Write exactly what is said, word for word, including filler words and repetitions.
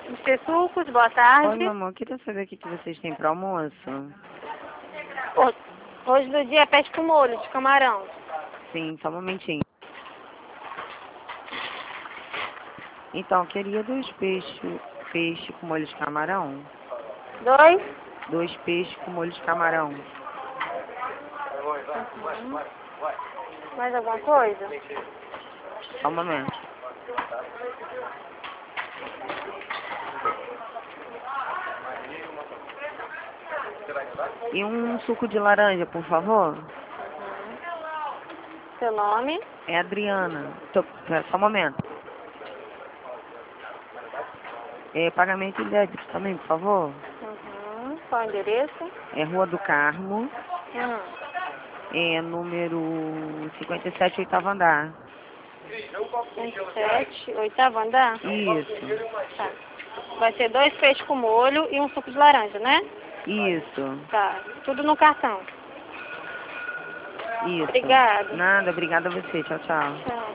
mister Sucos, boa Oi, tarde. meu amor, queria saber o que que vocês têm para almoço. Ho- Hoje do dia é peixe com molho de camarão. Sim, só um momentinho. Então, eu queria dois peixes, peixe com molho de camarão. Dois. Dois peixes com molho de camarão. Uhum. Mais alguma coisa? Só um momento. E um suco de laranja, por favor? Uhum. Seu nome? É Adriana. Tô, pera, só um momento. É, pagamento em débito também, por favor? Uhum. Qual o endereço? É Rua do Carmo. Hum. É número cinquenta e sete, oitavo andar. vinte e sete, oitavo andar? Isso, Tá. Vai ser dois peixes com molho e um suco de laranja, né? isso, Tá. Tudo no cartão. isso. Obrigada. Nada, obrigada a você. Tchau, tchau. Tchau.